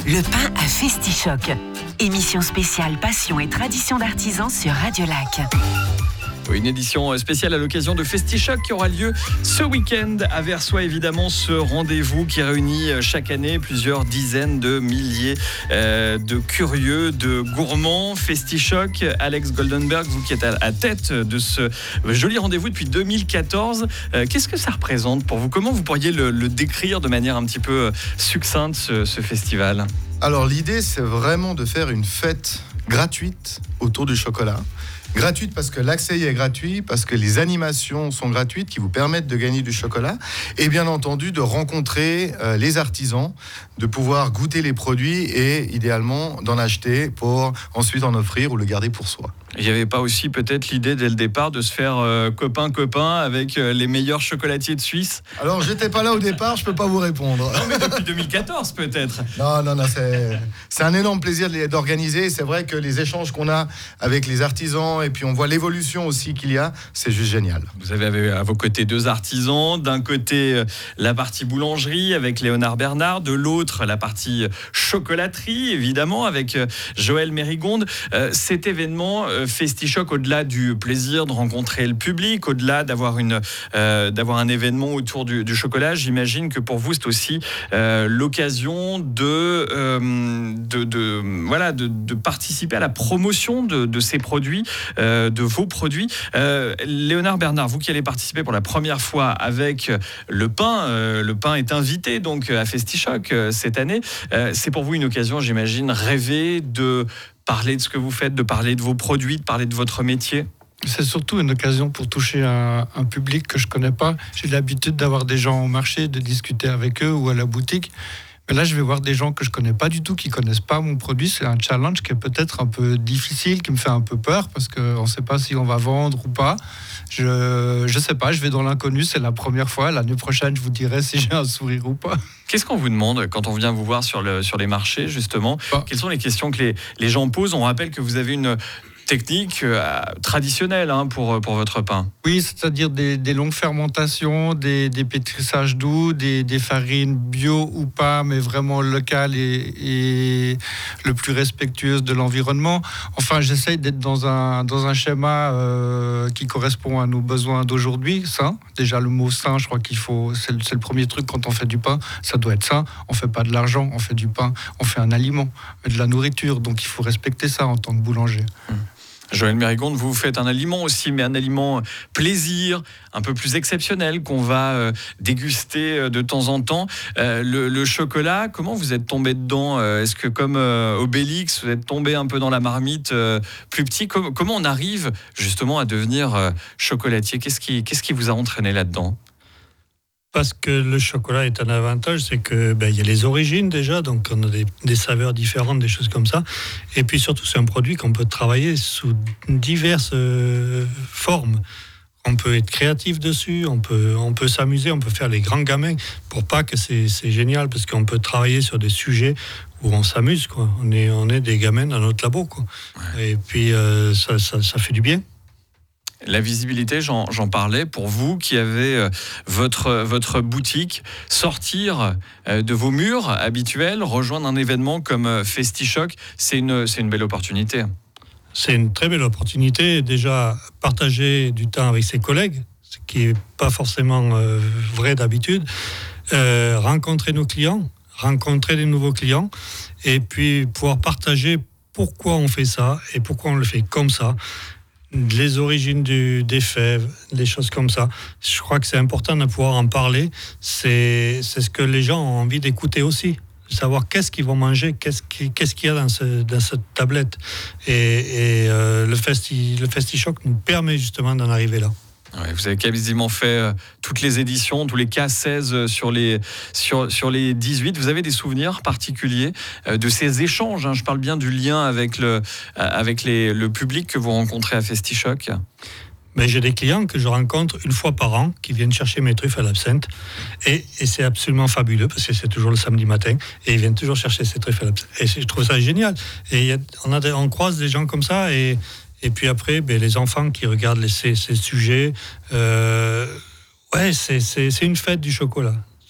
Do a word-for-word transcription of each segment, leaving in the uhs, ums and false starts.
Le pain à Festichoc. Émission spéciale Passion et Tradition d'artisans sur Radio Lac. Une édition spéciale à l'occasion de Festichoc qui aura lieu ce week-end à Versoix. Évidemment, ce rendez-vous qui réunit chaque année plusieurs dizaines de milliers euh, de curieux, de gourmands. Festichoc, Alex Goldenberg, vous qui êtes à la tête de ce joli rendez-vous depuis deux mille quatorze, euh, qu'est-ce que ça représente pour vous ? Comment vous pourriez le, le décrire de manière un petit peu succincte, ce, ce festival ? Alors l'idée, c'est vraiment de faire une fête gratuite autour du chocolat. Gratuite parce que l'accès y est gratuit, parce que les animations sont gratuites qui vous permettent de gagner du chocolat et bien entendu de rencontrer euh, les artisans, de pouvoir goûter les produits et idéalement d'en acheter pour ensuite en offrir ou le garder pour soi. Il n'y avait pas aussi peut-être l'idée dès le départ de se faire euh, copain-copain avec euh, les meilleurs chocolatiers de Suisse ? Alors j'étais pas là au départ, je peux pas vous répondre. Non mais depuis deux mille quatorze peut-être. Non, non, non, c'est, c'est un énorme plaisir d'organiser. C'est vrai que les échanges qu'on a avec les artisans et puis on voit l'évolution aussi qu'il y a, c'est juste génial. Vous avez à vos côtés deux artisans, d'un côté la partie boulangerie avec Léonard Bernard, de l'autre la partie chocolaterie évidemment avec Joël Mérigonde. Euh, cet événement euh, Festichoc, au-delà du plaisir de rencontrer le public, au-delà d'avoir, une, euh, d'avoir un événement autour du, du chocolat, j'imagine que pour vous c'est aussi euh, l'occasion de, euh, de, de, voilà, de, de participer à la promotion de, de ces produits, euh, de vos produits. Euh, Léonard Bernard, vous qui allez participer pour la première fois avec le pain, euh, le pain est invité donc à Festichoc euh, cette année. Euh, c'est pour vous une occasion, j'imagine, rêver de parler de ce que vous faites, de parler de vos produits, de parler de votre métier. C'est surtout une occasion pour toucher un, un public que je ne connais pas. J'ai l'habitude d'avoir des gens au marché, de discuter avec eux ou à la boutique. Mais là, je vais voir des gens que je ne connais pas du tout, qui ne connaissent pas mon produit. C'est un challenge qui est peut-être un peu difficile, qui me fait un peu peur, parce qu'on ne sait pas si on va vendre ou pas. Je ne sais pas, je vais dans l'inconnu, c'est la première fois. L'année prochaine, je vous dirai si j'ai un sourire ou pas. Qu'est-ce qu'on vous demande quand on vient vous voir sur, le, sur les marchés, justement ? Bah. Quelles sont les questions que les, les gens posent ? On rappelle que vous avez une technique euh, traditionnelle hein, pour, pour votre pain. Oui, c'est-à-dire des, des longues fermentations, des, des pétrissages doux, des, des farines bio ou pas, mais vraiment locales et, et le plus respectueuses de l'environnement. Enfin, j'essaye d'être dans un, dans un schéma euh, qui correspond à nos besoins d'aujourd'hui, sain. Déjà, le mot sain, je crois qu'il faut, c'est le, c'est le premier truc quand on fait du pain, ça doit être sain. On ne fait pas de l'argent, on fait du pain, on fait un aliment, de la nourriture, donc il faut respecter ça en tant que boulanger. Mmh. Joël Mérigonde, vous faites un aliment aussi, mais un aliment plaisir, un peu plus exceptionnel, qu'on va euh, déguster euh, de temps en temps. Euh, le, le chocolat, comment vous êtes tombé dedans ? euh, Est-ce que comme euh, Obélix, vous êtes tombé un peu dans la marmite euh, plus petit ? Com- Comment on arrive justement à devenir euh, chocolatier ? Qu'est-ce qui, qu'est-ce qui vous a entraîné là-dedans ? Parce que le chocolat est un avantage, c'est que ben, y a les origines déjà, donc on a des, des saveurs différentes, des choses comme ça. Et puis surtout, c'est un produit qu'on peut travailler sous diverses euh, formes. On peut être créatif dessus, on peut, on peut s'amuser, on peut faire les grands gamins. Pour pas que c'est, c'est génial, parce qu'on peut travailler sur des sujets où on s'amuse, quoi. On est, on est des gamins dans notre labo, quoi. Ouais. Et puis euh, ça, ça, ça fait du bien. La visibilité, j'en, j'en parlais, pour vous qui avez euh, votre, votre boutique, sortir euh, de vos murs habituels, rejoindre un événement comme euh, Festichoc, c'est une, c'est une belle opportunité. C'est une très belle opportunité. Déjà, partager du temps avec ses collègues, ce qui n'est pas forcément euh, vrai d'habitude, euh, rencontrer nos clients, rencontrer des nouveaux clients, et puis pouvoir partager pourquoi on fait ça et pourquoi on le fait comme ça. Les origines du, des fèves, les choses comme ça. Je crois que c'est important de pouvoir en parler. C'est, c'est ce que les gens ont envie d'écouter aussi. Savoir qu'est-ce qu'ils vont manger, qu'est-ce, qui, qu'est-ce qu'il y a dans, ce, dans cette tablette. Et, et euh, le, festi, le Festichoc nous permet justement d'en arriver là. Ouais, vous avez quasiment fait euh, toutes les éditions, tous les cas seize sur les, sur, sur les dix-huit. Vous avez des souvenirs particuliers euh, de ces échanges hein, je parle bien du lien avec, le, euh, avec les, le public que vous rencontrez à Festichoc. Mais j'ai des clients que je rencontre une fois par an qui viennent chercher mes truffes à l'absinthe. Et, et c'est absolument fabuleux parce que c'est toujours le samedi matin. Et ils viennent toujours chercher ces truffes à l'absinthe. Et je trouve ça génial. Et y a, on, a des, on croise des gens comme ça et... Et puis après, ben, les enfants qui regardent les, ces, ces sujets, euh, ouais, c'est, c'est, c'est une fête du chocolat.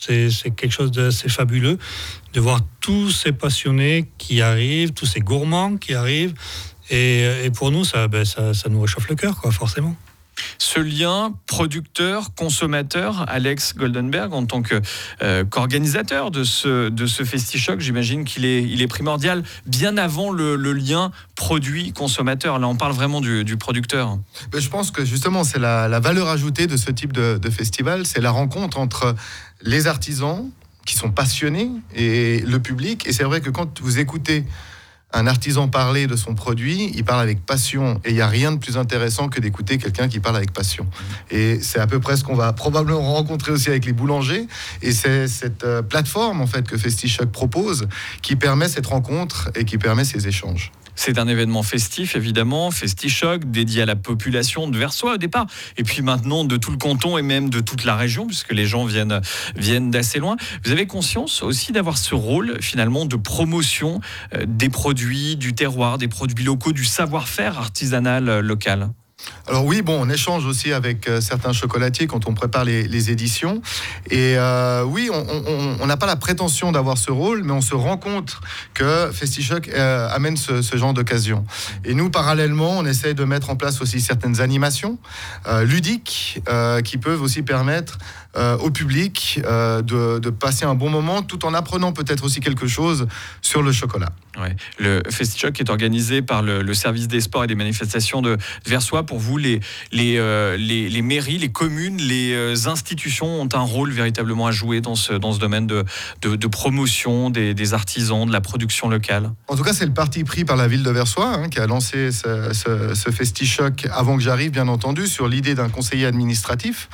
C'est, c'est quelque chose d'assez fabuleux de voir tous ces passionnés qui arrivent, tous ces gourmands qui arrivent. Et, et pour nous, ça, ben, ça, ça nous réchauffe le cœur, quoi, forcément. Ce lien producteur-consommateur, Alex Goldenberg, en tant que, euh, qu'organisateur de ce, de ce FestiChoc, j'imagine qu'il est, il est primordial bien avant le, le lien produit-consommateur. Là, on parle vraiment du, du producteur. Mais je pense que justement, c'est la, la valeur ajoutée de ce type de, de festival, c'est la rencontre entre les artisans qui sont passionnés et le public. Et c'est vrai que quand vous écoutez un artisan parler de son produit, il parle avec passion. Et il n'y a rien de plus intéressant que d'écouter quelqu'un qui parle avec passion. Et c'est à peu près ce qu'on va probablement rencontrer aussi avec les boulangers. Et c'est cette euh, plateforme, en fait, que FestiChoc propose qui permet cette rencontre et qui permet ces échanges. C'est un événement festif, évidemment, FestiChoc, dédié à la population de Versoix au départ, et puis maintenant de tout le canton et même de toute la région, puisque les gens viennent, viennent d'assez loin. Vous avez conscience aussi d'avoir ce rôle, finalement, de promotion euh, des produits, du terroir, des produits locaux, du savoir-faire artisanal euh, local? Alors oui, bon, on échange aussi avec euh, certains chocolatiers quand on prépare les, les éditions. Et euh, oui, on n'a pas la prétention d'avoir ce rôle, mais on se rend compte que FestiChoc euh, amène ce, ce genre d'occasion. Et nous, parallèlement, on essaie de mettre en place aussi certaines animations euh, ludiques euh, qui peuvent aussi permettre euh, au public euh, de, de passer un bon moment, tout en apprenant peut-être aussi quelque chose sur le chocolat. Ouais. Le FestiChoc est organisé par le, le service des sports et des manifestations de Versoix. Pour vous, les, les, euh, les, les mairies, les communes, les euh, institutions ont un rôle véritablement à jouer dans ce, dans ce domaine de, de, de promotion des, des artisans, de la production locale? En tout cas, c'est le parti pris par la ville de Versoix hein, qui a lancé ce, ce, ce FestiChoc avant que j'arrive, bien entendu, sur l'idée d'un conseiller administratif.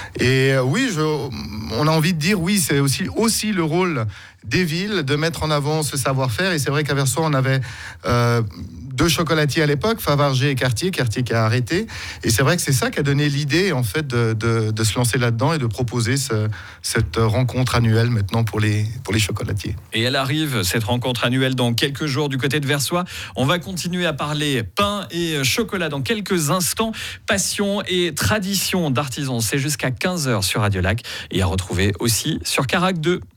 Et euh, oui, je, on a envie de dire, oui, c'est aussi, aussi le rôle des villes de mettre en avant ce savoir-faire. Et c'est vrai qu'à Versoix, on avait euh, deux chocolatiers à l'époque, Favarger et Cartier, Cartier qui a arrêté. Et c'est vrai que c'est ça qui a donné l'idée, en fait, de, de, de se lancer là-dedans et de proposer ce, cette rencontre annuelle maintenant pour les, pour les chocolatiers. Et elle arrive, cette rencontre annuelle, dans quelques jours du côté de Versoix. On va continuer à parler pain et chocolat dans quelques instants. Passion et tradition d'artisans, c'est jusqu'à quinze heures sur Radio Lac et à retrouver aussi sur Carac deux.